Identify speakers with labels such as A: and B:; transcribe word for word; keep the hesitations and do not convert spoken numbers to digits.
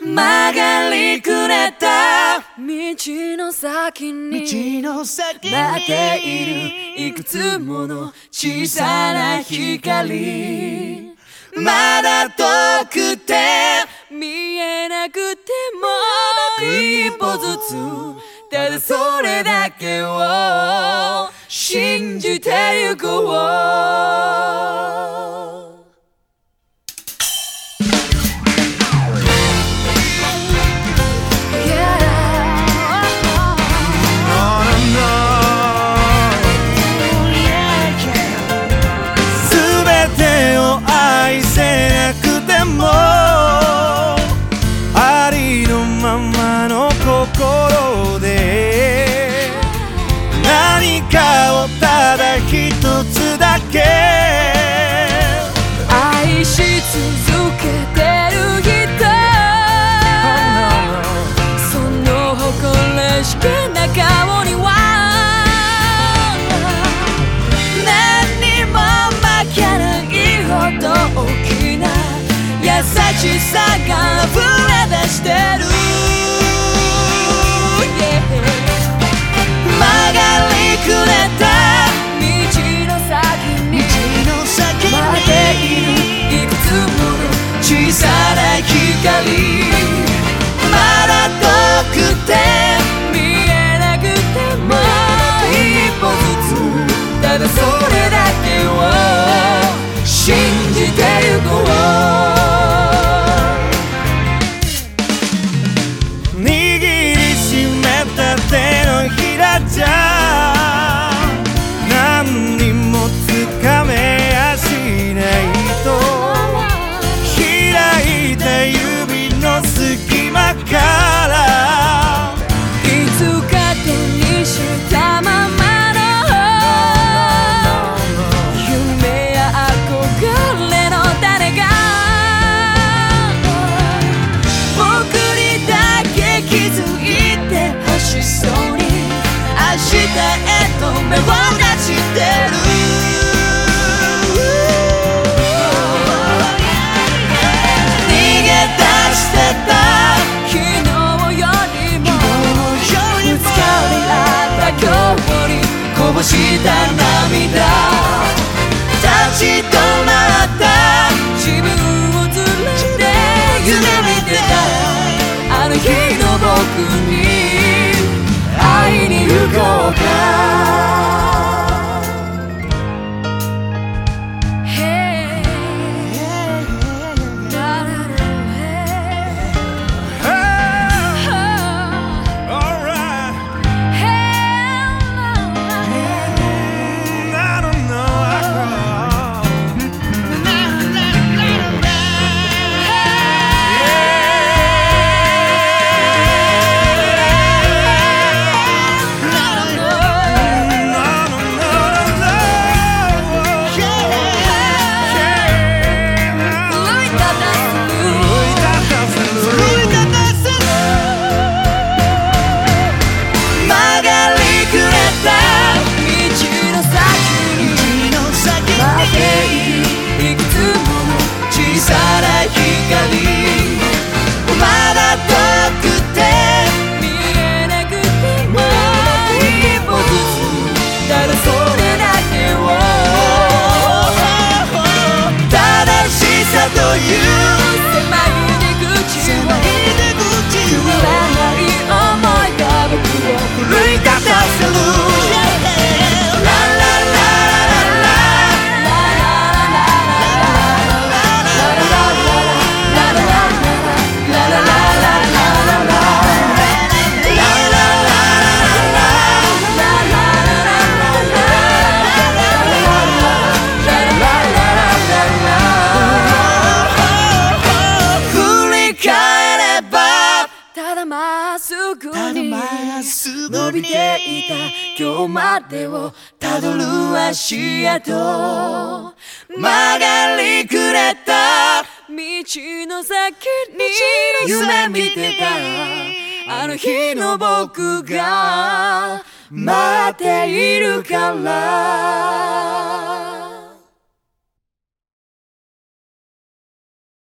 A: 曲がりくれた道の先に
B: 道の先に
A: 待っているいくつもの小さな光、まだ遠くて見えなくても一歩ずつただそれだけを信じてゆこう。
B: ありのままの心で何かをただ一つだけ
A: 愛し続けてる人、その誇らしげな顔には何にも負けないほど大きな優しさが溢れ出してる、yeah、曲がりくれた道の先に待っているいくつもの小さな光、まだ遠くて見えなくても一歩ずつただそれだけを信じてゆこう。
B: 手のひらじゃ何にもつかめやしないと開いた指の隙間から
A: いつか手にしたままの夢や憧れの誰が僕にだけ気づいてほしそうに明日へと目を出してる、逃げ出してた昨日よりもぶつかり合った今日にこぼした涙、立ち止まった自分を連れて夢見てたあの日の僕に会いに行こうか。という狭い出口をくらない想いが僕を奮い立たせる。まっすぐに伸びていた今日までをたどる足跡、曲がりくれた道の先に夢見てたあの日の僕が待っているから。